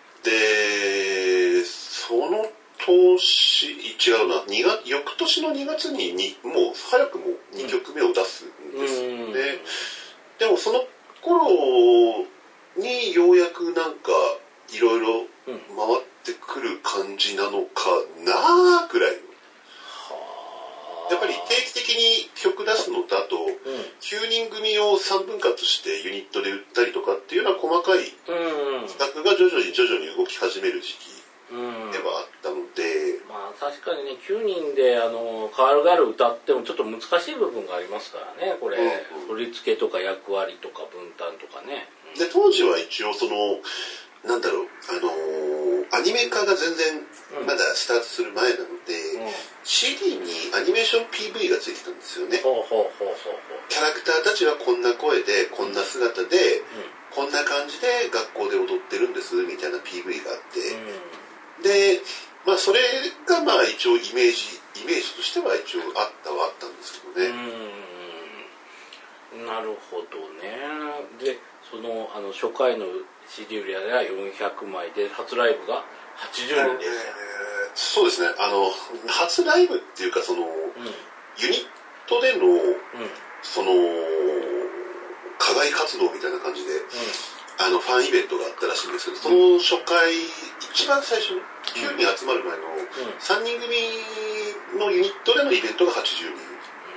でその年違うなにがつ翌年のにがつににもう早くもにきょくめを出すんですよね、うん、でもその頃にようやくなんかいろいろ回ってくる感じなのかなくらいの、やっぱり定期的に曲出すのだと、うん、きゅうにん組をさんぶん割としてユニットで売ったりとかっていうような細かい企画が徐々に徐々に動き始める時期ではあったので、
うん、まあ確かにねきゅうにんであの軽々歌ってもちょっと難しい部分がありますからねこれ、うんうん、振り付けとか役割とか分担とかね、
うん、で当時は一応そのなんだろうあのー、アニメ化が全然まだスタートする前なので、うん、シーディー にアニメーション ピーブイ がついてたんですよね。
ほうほうほうほう
キャラクターたちはこんな声でこんな姿で、うん、こんな感じで学校で踊ってるんですみたいな ピーブイ があって、うん、で、まあ、それがまあ一応イメージイメージとしては一応あったはあったんですけどね。
うんなるほどね。でそのあの初回の シーディー 売り上げがよんひゃくまいで初ライブがはちじゅうにんでした、
えー、そうですねあの初ライブっていうかその、うん、ユニットでの、うん、その課外活動みたいな感じで、うん、あのファンイベントがあったらしいんですけど、その初回一番最初きゅうにん集まる前のさんにん組のユニットでのイベントがはちじゅうにん、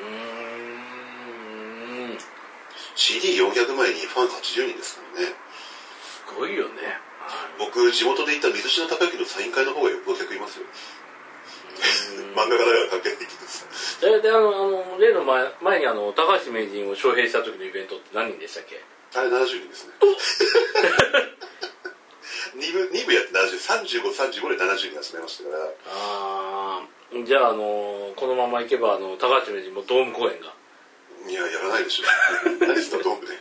うん、シーディーよんひゃく 枚にファンはちじゅうにんですからね。
すごいよね。
僕地元で行った水島貴之のサイン会の方がよっぽど客いますよ。漫画家だから関係ないけどさ。
で、であのあの例の前前にあの高橋名人を招聘した時のイベントって何人でしたっけ？
あれななじゅうにんですね。に部に部やってななじゅう、さんじゅうご、さんじゅうごでななじゅうにん集めましたから。
ああ、じゃああのこのままいけばあの高橋名人もドーム公演が。
いややらないでしょ。何したドームで。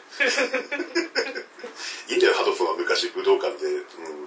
いいんだよハドソンは昔武道館で、うん、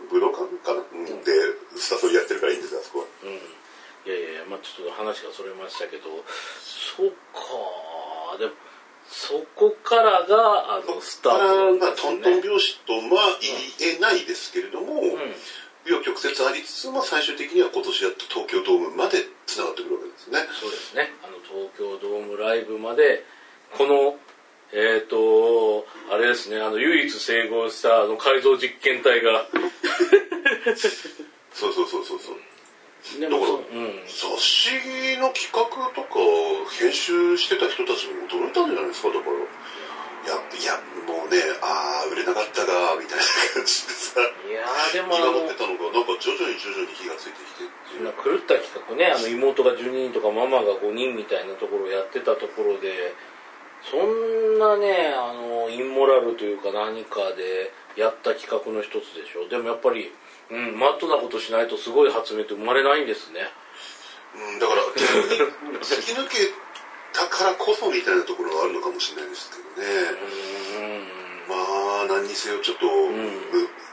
武道館かな、うん、でスタソリやってるからいいんですよあそこは。うん、い
やいやいやまあちょっと話がそれましたけど、そっかでも。そこからがあのスタートなんですね。
まあ、トントン拍子とは言えないですけれども、紆余、うん、曲折ありつつも最終的には今年やった東京ドームまでつながってくるわけですね。
そうですね。あの東京ドームライブまでこのえっ、ー、とあれですねあの唯一成功したあの改造実験体が
そうそうそうそうそう。
でも
だから、うん、雑誌の企画とか編集してた人たちも驚いたんじゃないですか。だからいやいやもうねああ売れなかったかみたいな感じでさ、
いやでも
見守ってたのがなんか徐々に徐々に火がついてきて
そんな狂った企画ね、あの妹がじゅうににんとかママがごにんみたいなところをやってたところでそんなねあのインモラルというか何かでやった企画の一つでしょ。でもやっぱりうん、マットなことしないとすごい発明って生まれないんですね。
うん、だから突き抜けたからこそみたいなところはあるのかもしれないですけどね。うんまあ何にせよちょっと、うん、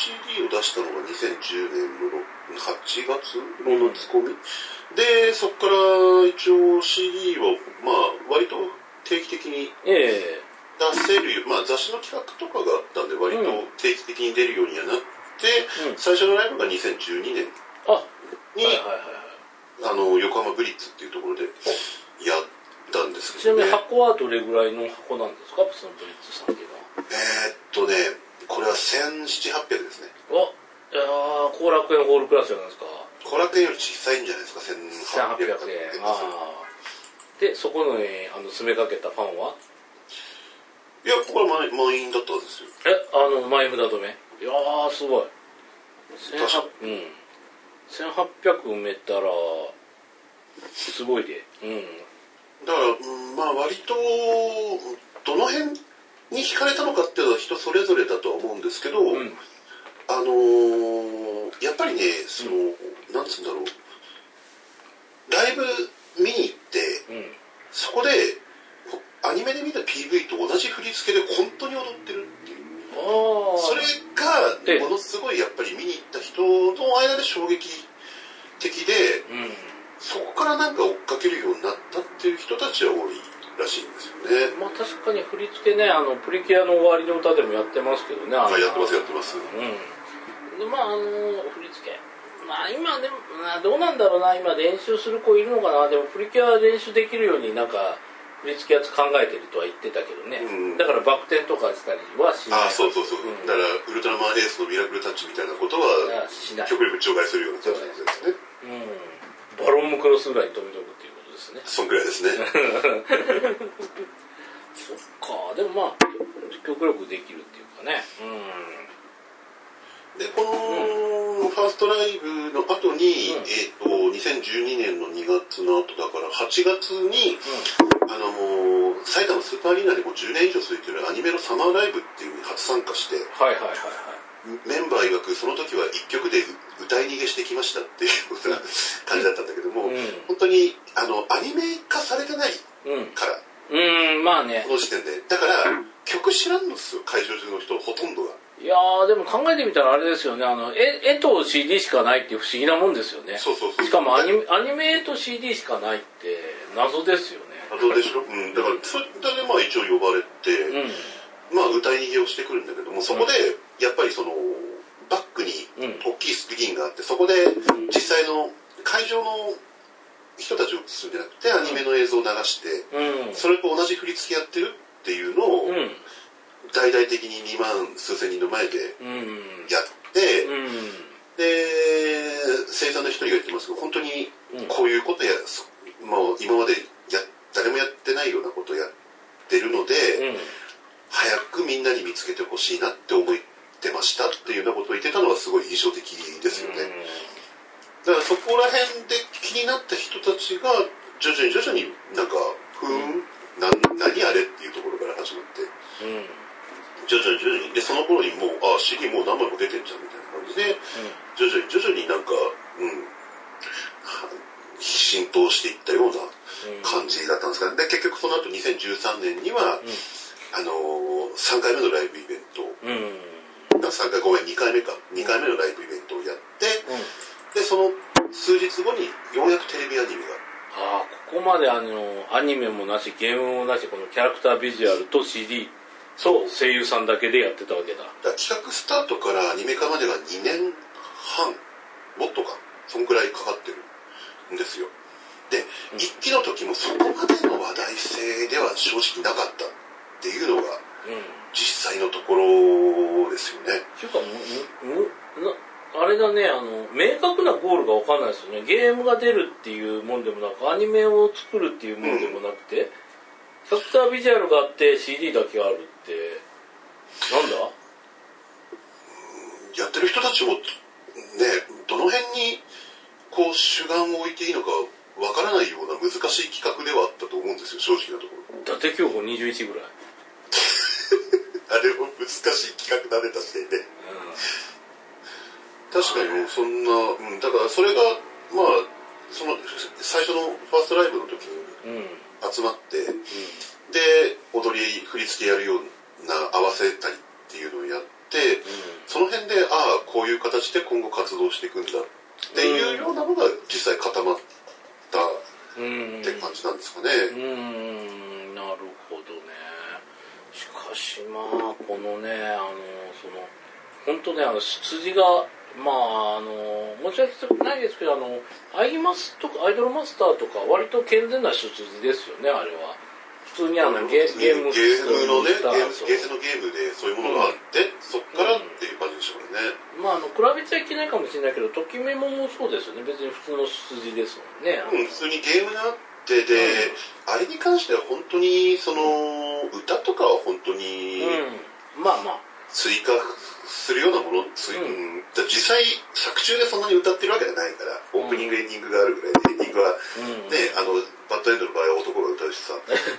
シーディー を出したのがにせんじゅうねんのはちがつの夏コミ、うん、でそこから一応 シーディー をまあ割と定期的に出せる、えー、まあ雑誌の企画とかがあったんで割と定期的に出るようにはなって、うん、最初のライブがにせんじゅうにねんにあ、はいはいはい、あの横浜ブリッツっていうところでやったんですけど、ね、
ちなみに箱はどれぐらいの箱なんですか、そのブリッツさんっていうのは。
えー、っとねこれはせんななひゃく、はっぴゃくですね。
お、いやー、後楽園ホールクラスじゃないですか。
後楽園より小さいんじゃないですか、せんはっぴゃくえん。
あで、そこの、ね、あの詰めかけたファンはい
や、これは満員だったんですよ。
え、あの、前札止めいやー、すごい。せんはっぴゃく、うん。せんはっぴゃく埋めたら、すごいで。うん。
だから、うん、まあ割と、どの辺に惹かれたのかっていうのは人それぞれだとは思うんですけど、うん、あのー、やっぱりね、その、うん、なんつうんだろう、ライブ見に行って、うん、そこで、アニメで見た ピーブイ と同じ振り付けで本当に踊ってるっていう。あそれが、ものすごいやっぱり見に行った人の間で衝撃的で、うん、そこからなんか追っかけるようになったっていう人たちは多いらしいんですよね。
まあ確かに振り付けね、あのプリキュアの終わりの歌でもやってますけどね。あ
やってますやってます。
うん。でまああの振り付け、まあ今でもどうなんだろうな、今練習する子いるのかな。でもプリキュア練習できるようになんか振り付けやつ考えてるとは言ってたけどね。うん、だからバク転とかしたりはしない。
ああそうそうそう。うん、だからウルトラマンエースのミラクルタッチみたいなことはしない。極力除外するような感じですね。
うん。バロンムクロスぐらいに止めておくっていうことですね。
そんぐらいですね。
そっか、でもまあ極力できるっていうかね。
うん、でこのファーストライブの後に、うん、えっとにせんじゅうにねんのにがつの後だからはちがつに、うん、あのー、埼玉スーパーアリーナでもうじゅうねん以上続いてるアニメのサマーライブっていうのに初参加して、
はいはいはいはい。
メンバー曰くその時はいっきょくで歌い逃げしてきましたっていうような感じだったんだけども、うん、本当にあのアニメ化されてないから、
うん、うんまあね、
この時点でだから曲知らんのですよ、会場中の人ほとんどが。
いやーでも考えてみたらあれですよね、あの 絵, 絵と シーディー しかないっていう不思議なもんですよね。
そうそうそう。
しかもアニメ、アニメと シーディー しかないって謎ですよね。
謎でしょ、うん、だからそれでまあ一応呼ばれて、うん、まあ歌い逃げをしてくるんだけども、そこでやっぱりそのバックに大きいスクリーンがあって、そこで実際の会場の人たちを映すんじゃなくてアニメの映像を流して、うん、それと同じ振り付けやってるっていうのを、うん、大々的ににまん数千人の前でやって、うん、で生産の一人が言ってますけど、本当にこういうことや、まあ、今までや誰もやってないようなことをやってるので、うん、早くみんなに見つけてほしいなって思ってましたっていうようなことを言ってたのはすごい印象的ですよね。うん、だからそこら辺で気になった人たちが徐々に徐々になんかふーん、うん、な何あれっていうところから始まって、うん、徐々に徐々にでその頃にもうあ シーディー もう何枚も出てんじゃんみたいな感じで、うん、徐々に徐々になんか、うん、浸透していったような感じだったんですが、で結局その後にせんじゅうさんねんには、うん、あのー、さんかいめのライブイベント、うん、さんかいごめんにかいめかにかいめのライブイベントをやって、うん、でその数日後にようやくテレビアニメが
ああここまであのアニメもなしゲームもなしこのキャラクタービジュアルと シーディー と声優さんだけでやってたわけだ。だ
から企画スタートからアニメ化まではにねんはんもっとかそんくらいかかってるんですよ。で、うん、一期の時もそこまでの話題性では正直なかったっていうのが、うん、実際のところですよね。
ていうかむむあれだね、あの明確なゴールが分かんないですよね。ゲームが出るっていうもんでもなくアニメを作るっていうもんでもなくて、うん、キャラクタービジュアルがあって シーディー だけがあるってなんだ？
やってる人たちもね、どの辺にこう主眼を置いていいのかわからないような難しい企画ではあったと思うんですよ、正直なところ。
伊達競歩にじゅういちぐらい
あれも難しい企画だね、確かにね、うん、確かにもうそんな、うん、だからそれがまあその最初のファーストライブの時に集まって、うん、で踊り振り付けやるような合わせたりっていうのをやって、うん、その辺でああいう形で今後活動していくんだっていうようなのが実際固まったって感じなんですかね。
うーん、なるほどね。しかしまあこのね、あのその本当ね、あの出自がまああの申し訳ないですけど、あのアイマスとかアイドルマスターとか割と健全な出自ですよね、あれは。普通にあのゲゲーム
ゲームのね、ゲームゲーセンのゲームでそういうものがあって、うん、そっからっていう感じでしょうね。
まああの比べちゃいけないかもしれないけど、ときメモもそうですよね。別に普通の出自ですもんね。
うん、普通にゲームがあってで、うん、あれに関しては本当にその歌とかは本当に、
うん、まあまあ
追加するようなもの、追うん、実際作中でそんなに歌ってるわけじゃないから、オープニングエンディングがあるぐらいで、エンディングはね、うん、あのバッドエンドの場合は男が歌うしさ。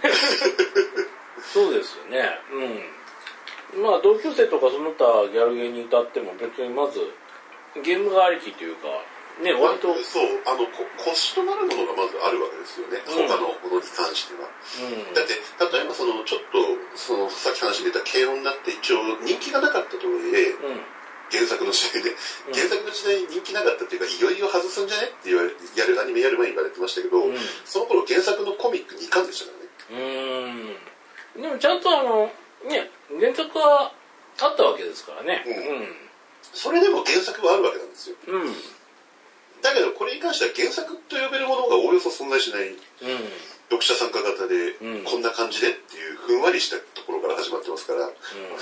そうですよね。うん。まあ同級生とかその他ギャルゲーに歌っても別にまずゲームがありきというかね、割と
そうあの腰となるものがまずあるわけですよね。うん、他のものに関しては。うん、だって例えばそのちょっとそのさっき話に出た軽音だって一応人気がなかったとはいえ。うん、原作の時代で、原作の時代人気なかったっていうか、いよいよ外すんじゃねって言われやるアニメやる前に言われてましたけど、うん、その頃原作のコミックにかんでしたから
ね。うーん。でもちゃんとあのね原作はあったわけですからね。うん。うん、
それでも原作はあるわけなんですよ。
うん。
だけどこれに関しては原作と呼べるものがおおよそ存在しない、うん、読者参加型で、うん、こんな感じでっていうふんわりしたところから始まってますから。うん、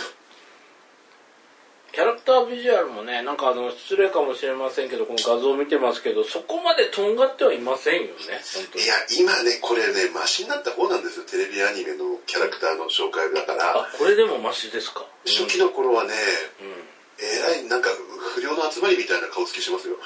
キャラクタービジュアルもね、なんかあの失礼かもしれませんけど、この画像を見てますけど、そこまでとんがってはいませんよね。本当に。
いや、今ね、これね、マシになった方なんですよ。テレビアニメのキャラクターの紹介だから。
あ、これでもマシですか。
初期の頃はね、うん、えらいなんか不良の集まりみたいな顔つきしますよ。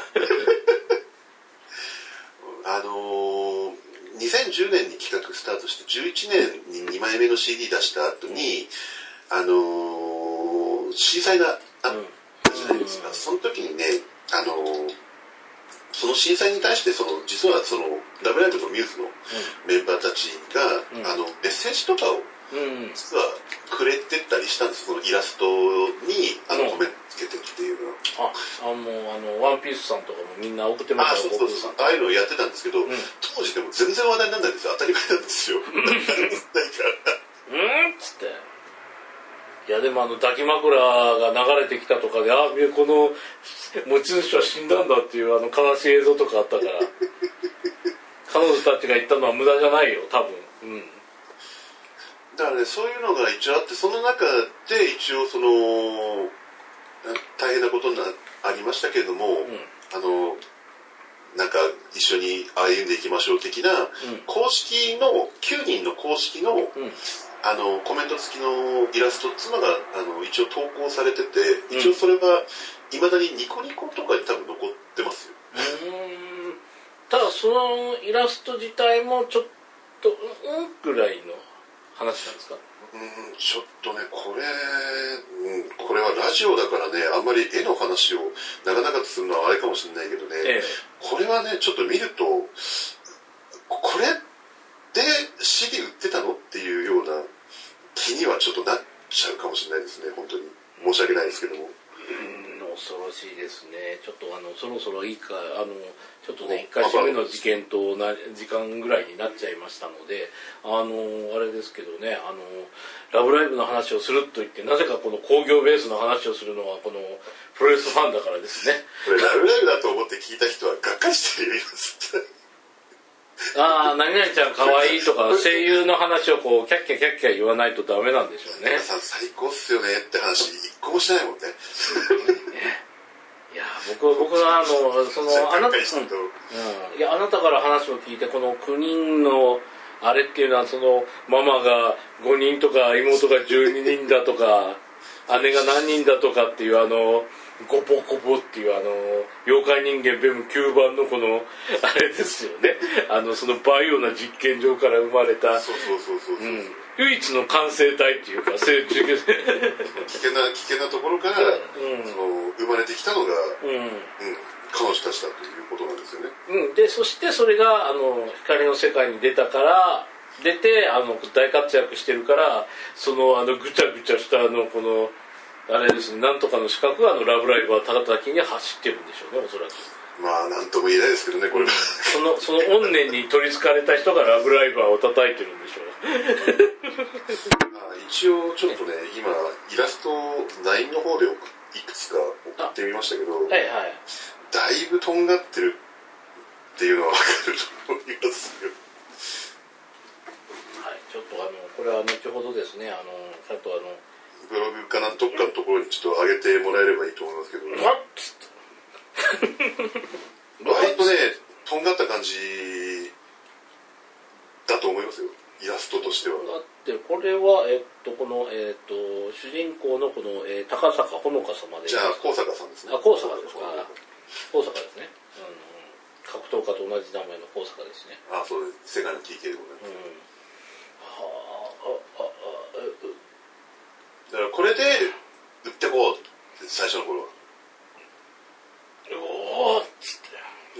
あのー、にせんじゅうねんに企画スタートしてじゅういちねんににまいめの シーディー 出した後に、あのー、震災があったじゃないですか。その時にね、あのー、その震災に対してその実はそのラブライブのミューズのメンバーたちが、うん、あのメッセージとかを実はくれてたりしたんです。そのイラストにあの、うん、コメントつけてっていうのは。
あ、あのあのワンピースさんとかもみんな送ってました。
あ、そうそうそう。ああいうのをやってたんですけど、うん、当時でも全然話題にならないんですよ。当たり前なんですよ。なんか
うんっつって。いやでもあの抱き枕が流れてきたとかで、あ、この持ち主は死んだんだっていうあの悲しい映像とかあったから彼女たちが言ったのは無駄じゃないよ多分。うん。
だからね、そういうのが一応あって、その中で一応その大変なことにありましたけれども、うん、あのなんか一緒に歩んでいきましょう的な、うん、公式のきゅうにんの公式の、うん、あのコメント付きのイラストっていうのがあの一応投稿されてて、うん、一応それがいまだにニコニコとかに多分残ってますよ。
うーん、ただそのイラスト自体もちょっとうんぐらいの話なんですか？
うん、ちょっとねこれ、うん、これはラジオだからねあんまり絵の話をなかなかするのはあれかもしれないけどね、ええ、これはねちょっと見るとこれで シーディー 売ってたのっていうような気にはちょっとなっちゃうかもしれないですね。本当に申し訳ないですけども。
うん、恐ろしいですね。ちょっとあのそろそろいいかあのちょっとねいっかいめの事件とな時間ぐらいになっちゃいましたので、あのあれですけどね、あのラブライブの話をすると言ってなぜかこの工業ベースの話をするのはこのプロレスファンだからですね。
これラブライブだと思って聞いた人はがっかりしてるよ。
ああ、何々ちゃん可愛いとか声優の話をこうキャッキャキャッキャ言わないとダメなんでしょうね。
皆さん最高っすよねって話一個もしないもんね。
いや僕僕はあのそのあなた、うん、いやあなたから話を聞いてこのきゅうにんのあれっていうのはそのママがごにんとか妹がじゅうににんだとか姉が何人だとかっていうあのゴポゴポっていうあの妖怪人間ベムきゅうばんのこのあれですよね。あのそのバイオな実験場から生まれた唯一の完成体っていうか成虫危
険な危険なところから、うん、その生まれてきたのが、うんうん、彼女たちだということなんですよね。
うん、でそしてそれがあの光の世界に出たから出てあの大活躍してるからそのあのぐちゃぐちゃしたあのこのあれですね、なんとかの資格があのラブライブはただたきに走ってるんでしょうね、おそらく。ま
あなんとも言えないですけどね、これは、うん、
そのその怨念に取りつかれた人がラブライバーを叩いてるんでしょう。
あ一応ちょっとね、今イラストラインの方でいくつか送ってみましたけど、
はいはい、
だいぶとんがってるっていうのは分かると思いますよ。
はい、ちょっとあのこれは後ほどですね、あのちゃんとあの
ブログかなどっかのところにちょっと上げてもらえればいいと思いますけど、ね、割とねとんがった感じだと思いますよ、イラストとしては。
だってこれはえっとこのえっと主人公のこの、えー、高坂ほのか様で、
じゃあ高坂さんですね。
あ、高坂ですか。高坂ですね。うん、格闘家と同じ名前の高坂ですね。
あ、そうです。世界の ティーケー でございます。うん、はあ、あ、あ、あ、だからこれで売ってこうって最初の頃は。
おーっつって。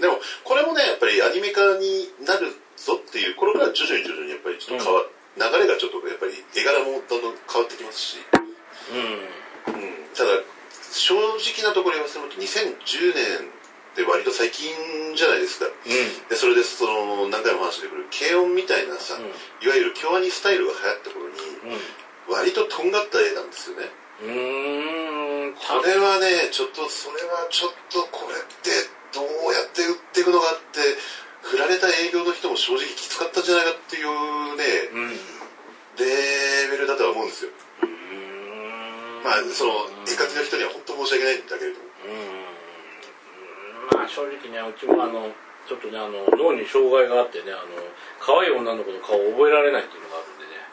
でもこれもねやっぱりアニメ化になるぞっていう頃から徐々に徐々にやっぱりちょっと変わ、うん、流れがちょっとやっぱり絵柄もどんどん変わってきますし、うんうん、ただ正直なところ言わせてもらうとにせんじゅうねんって割と最近じゃないですか、うん、でそれでその何回も話してくる軽音みたいなさ、うん、いわゆる京アニスタイルが流行った頃に、うん、割ととんがった絵なんですよね。うーん、これはねちょっとそれはちょっとこれってどうやって売っていくのかって振られた営業の人も正直きつかったんじゃないかっていうね、うん、レベルだとは思うんですよ。うーん、まあその絵描きの人には本当申し訳ないんだけれども、う
ーん、まあ正直ねうちもあのちょっとねあの脳に障害があってね、あの可愛い女の子の顔を覚えられないっていうのがあるんでね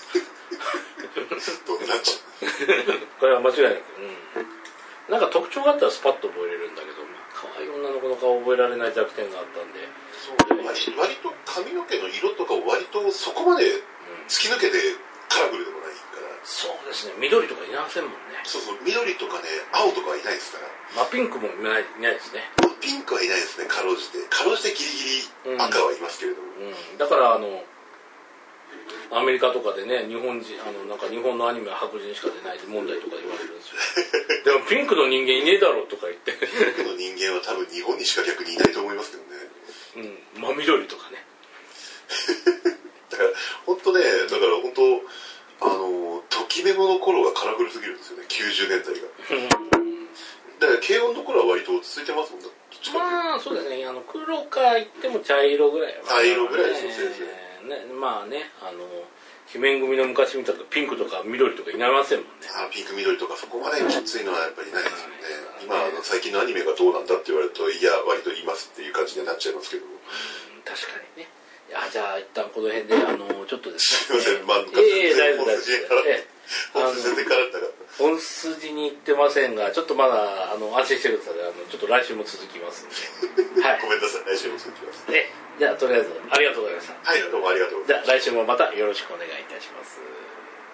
どうなっちゃ
うこれは間違いなく、うん、なんか特徴があったらスパッと覚えれるんだけど、可愛い女の子の顔を覚えられない弱点があったんで、
そう割, 割と髪の毛の色とかを割とそこまで突き抜けてカラフルでもないから、うん、
そうですね、緑とかいませんもんね。
そうそう、緑とかね青とかはいないですから。
まあピンクもいない、いないですね。
まあ、ピンクはいないですね、かろうじてかろうじてギリギリ赤はいますけれども、うん
うん、だからあのアメリカとかでね、日本人あのなんか日本のアニメは白人しか出ない問題とか言われるんですよでもピンクの人間いねえだろうとか言ってピ
ンクの人間は多分日本にしか逆にいないと思いますけど
ね。うん、真緑とかね
だから本当ね、だから本当あのときメモの頃がカラフルすぎるんですよね、きゅうじゅうねんだいがだから軽音の頃は割と落ち着いてますもんだ。
まあそうですね、あの黒か言っても茶色ぐらいは、ね、
茶色ぐらいですね、先生
ね、まあね、あの鬼面組の昔見たとピンクとか緑とかいないませんもんね。
あ、ピンク緑とかそこまできついのはやっぱりないですよね。今あの最近のアニメがどうなんだって言われると、いや割といますっていう感じになっちゃいますけど、うん、
確かにね。いや、じゃあ一旦この辺であのちょっとです
ね、すいません、まあ、
ええー、大丈夫大丈
夫、本筋で絡んだから
本筋に行ってませんが、ちょっとまだあの安心してください。あのちょっと来週も続きますんではい、
ごめんなさい、来週も続きます。
えじゃあとりあえずありがとうございました。
はい、どうもありがとうございました。
じゃあ来週もまたよろしくお願いいたします。